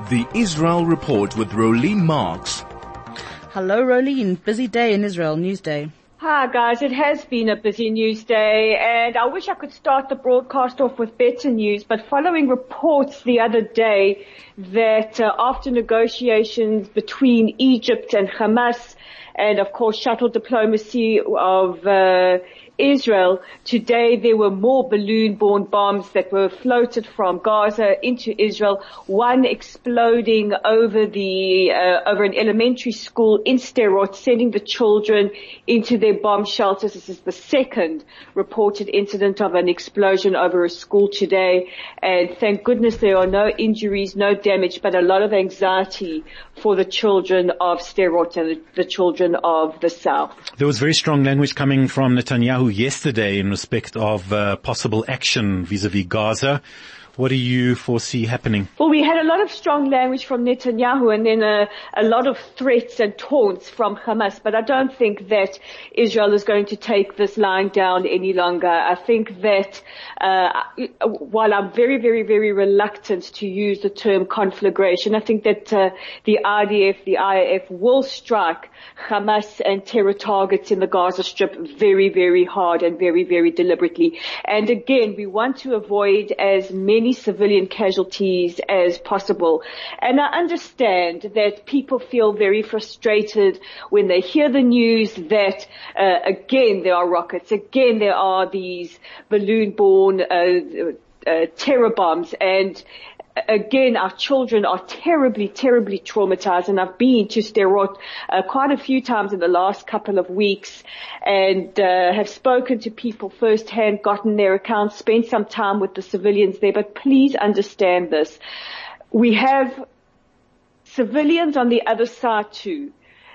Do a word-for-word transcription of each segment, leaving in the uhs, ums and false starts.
The Israel Report with Rolene Marks. Hello, Rolene. Busy day in Israel, news day. Hi guys, it has been a busy news day, and I wish I could start the broadcast off with better news, but following reports the other day that uh, after negotiations between Egypt and Hamas, and of course shuttle diplomacy of uh, Israel, today there were more balloon-borne bombs that were floated from Gaza into Israel, one exploding over the uh, over an elementary school in Sderot, sending the children into their bomb shelters. This is the second reported incident of an explosion over a school today, and thank goodness there are no injuries, no damage, but a lot of anxiety for the children of Sderot and the children of the south. There was very strong language coming from Netanyahu yesterday in respect of uh, possible action vis-à-vis Gaza. What do you foresee happening? Well, we had a lot of strong language from Netanyahu and then a, a lot of threats and taunts from Hamas, but I don't think that Israel is going to take this lying down any longer. I think that uh, while I'm very, very, very reluctant to use the term conflagration, I think that uh, the I D F, the I A F will strike Hamas and terror targets in the Gaza Strip very, very hard and very, very deliberately. And again, we want to avoid as many civilian casualties as possible. And I understand that people feel very frustrated when they hear the news that uh, again there are rockets, again there are these balloon-borne uh, uh, terror bombs, and again, our children are terribly, terribly traumatized, and I've been to Sderot uh, quite a few times in the last couple of weeks and uh, have spoken to people firsthand, gotten their accounts, spent some time with the civilians there. But please understand this. We have civilians on the other side too.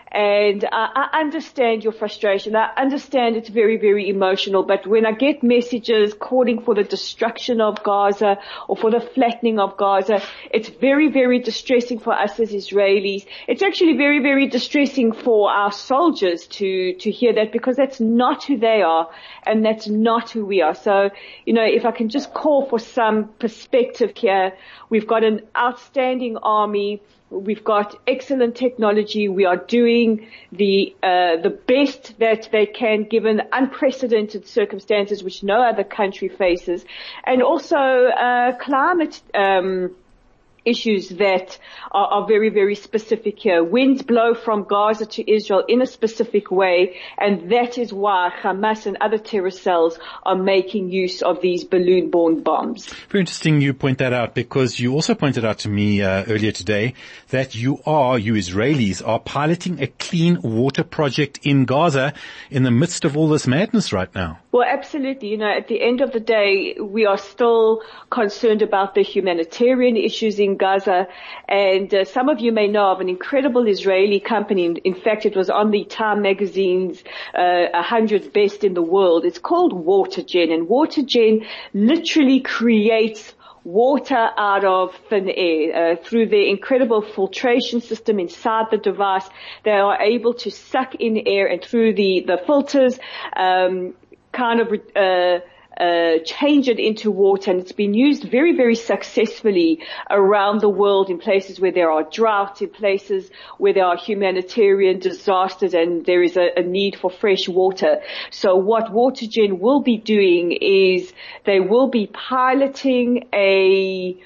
And I, I understand your frustration. I understand it's very, very emotional. But when I get messages calling for the destruction of Gaza or for the flattening of Gaza, it's very, very distressing for us as Israelis. It's actually very, very distressing for our soldiers to, to hear that, because that's not who they are and that's not who we are. So, you know, if I can just call for some perspective here, we've got an outstanding army. We've got excellent technology. We are doing the uh, the best that they can, given unprecedented circumstances which no other country faces, and also uh, climate um issues that are, are very, very specific here. Winds blow from Gaza to Israel in a specific way, and that is why Hamas and other terror cells are making use of these balloon-borne bombs. Very interesting you point that out, because you also pointed out to me uh, earlier today that you are, you Israelis, are piloting a clean water project in Gaza in the midst of all this madness right now. Well, absolutely. You know, at the end of the day, we are still concerned about the humanitarian issues in Gaza. And uh, some of you may know of an incredible Israeli company. In, in fact, it was on the Time magazine's uh, one hundred best in the world. It's called WaterGen. And WaterGen literally creates water out of thin air. Uh, through their incredible filtration system inside the device, they are able to suck in air, and through the, the filters, um, kind of uh, uh change it into water, and it's been used very, very successfully around the world in places where there are droughts, in places where there are humanitarian disasters and there is a, a need for fresh water. So what WaterGen will be doing is they will be piloting a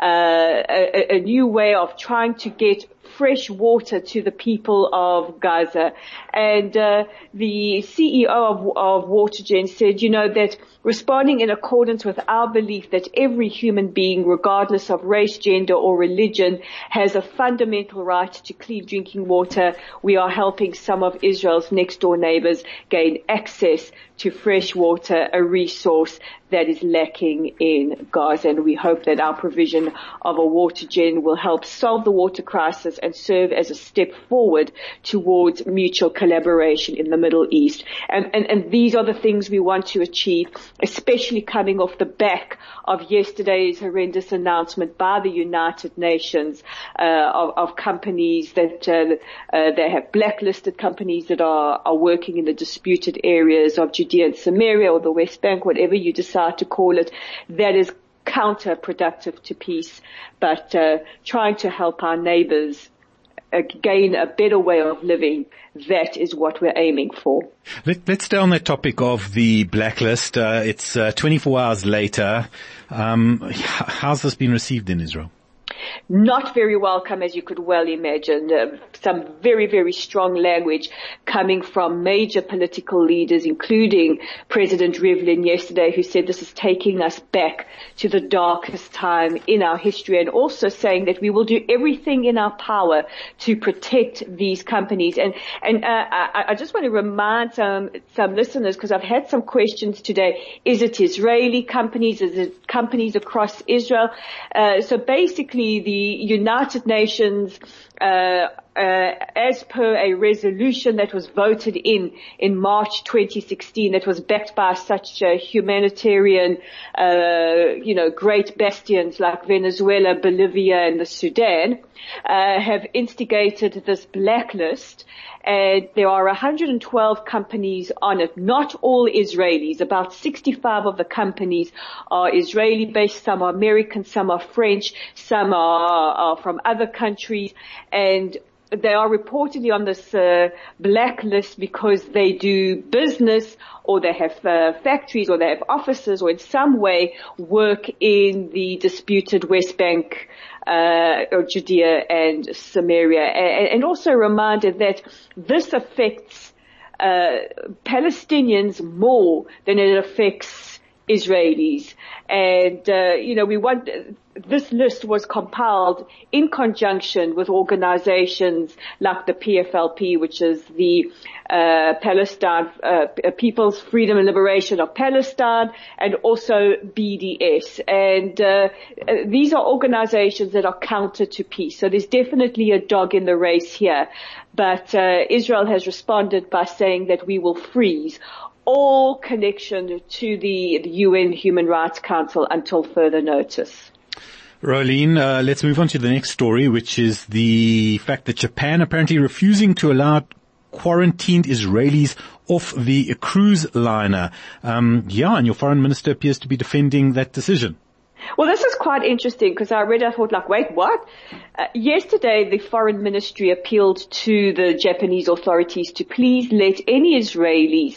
uh, a, a new way of trying to get fresh water to the people of Gaza. And uh, the C E O of, of WaterGen said, you know, that responding in accordance with our belief that every human being, regardless of race, gender or religion, has a fundamental right to clean drinking water, we are helping some of Israel's next door neighbors gain access to fresh water, a resource that is lacking in Gaza. And we hope that our provision of a WaterGen will help solve the water crisis and serve as a step forward towards mutual collaboration in the Middle East. And, and, and these are the things we want to achieve, especially coming off the back of yesterday's horrendous announcement by the United Nations uh, of, of companies that uh, uh, they have blacklisted companies that are, are working in the disputed areas of Judea and Samaria or the West Bank, whatever you decide to call it, that is counterproductive to peace, but uh, trying to help our neighbors uh, gain a better way of living. That is what we're aiming for. Let, let's stay on that topic of the blacklist. Uh, it's uh, twenty-four hours later. Um, how's this been received in Israel? Not very welcome, as you could well imagine. Uh, some very, very strong language coming from major political leaders, including President Rivlin yesterday, who said this is taking us back to the darkest time in our history, and also saying that we will do everything in our power to protect these companies. And, and uh, I, I just want to remind some, some listeners, because I've had some questions today, is it Israeli companies? Is it companies across Israel? Uh, so basically, the United Nations, uh, uh, as per a resolution that was voted in in March twenty sixteen, that was backed by such uh, humanitarian, uh, you know, great bastions like Venezuela, Bolivia, and the Sudan, uh, have instigated this blacklist. And there are one hundred twelve companies on it, not all Israelis. About sixty-five of the companies are Israeli-based, some are American, some are French, some are, are from other countries, and they are reportedly on this uh, blacklist because they do business, or they have uh, factories, or they have offices, or in some way work in the disputed West Bank, uh, or Judea and Samaria. And, and also reminded that this affects uh, Palestinians more than it affects Israelis. And, uh, you know, we want, this list was compiled in conjunction with organizations like the P F L P, which is the uh, Palestine, uh, People's Freedom and Liberation of Palestine, and also B D S. And uh, these are organizations that are counter to peace. So there's definitely a dog in the race here. But uh, Israel has responded by saying that we will freeze all connection to the, the U N Human Rights Council until further notice. Rolene, uh, let's move on to the next story, which is the fact that Japan apparently refusing to allow quarantined Israelis off the cruise liner. Um, yeah, and your foreign minister appears to be defending that decision. Well, this is quite interesting because I read, I thought like, wait, what? Uh, yesterday, the foreign ministry appealed to the Japanese authorities to please let any Israelis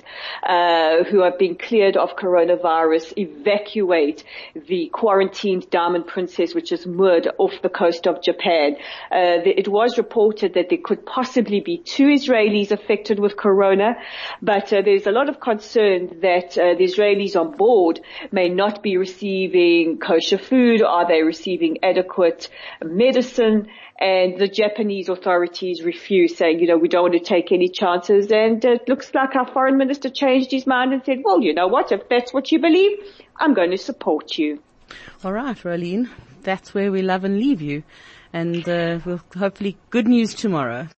uh, who have been cleared of coronavirus evacuate the quarantined Diamond Princess, which is moored off the coast of Japan. Uh, the, it was reported that there could possibly be two Israelis affected with corona, but uh, there's a lot of concern that uh, the Israelis on board may not be receiving kosher food. Are they receiving adequate medicine? And the Japanese authorities refuse, saying, you know, we don't want to take any chances. And it looks like our foreign minister changed his mind and said, well, you know what, if that's what you believe, I'm going to support you. All right, Rolene, that's where we love and leave you. And uh, we'll hopefully good news tomorrow.